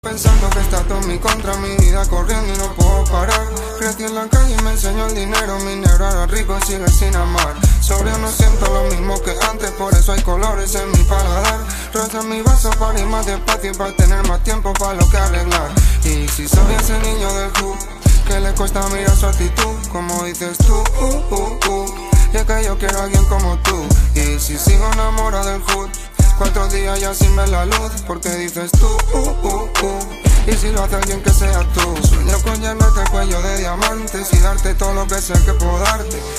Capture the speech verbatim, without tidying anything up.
Pensando que está todo en mi contra, mi vida corriendo y no puedo parar. Crecí en la calle y me enseñó el dinero, mi negro era rico y sigue sin amar. Sobrio no siento lo mismo que antes, por eso hay colores en mi paladar. Rosa mi vaso para ir más despacio y para tener más tiempo para lo que arreglar. Y si soy ese niño del hood, que le cuesta mirar su actitud, como dices tú, uh, uh, uh. Y es que yo quiero a alguien como tú. Y si sigo enamorado del hood, cuatro días ya sin ver la luz, porque dices tú, uh, uh, uh. Y si lo hace alguien que sea tú, sueño con llenarte el cuello de diamantes y darte todo lo que sé que puedo darte.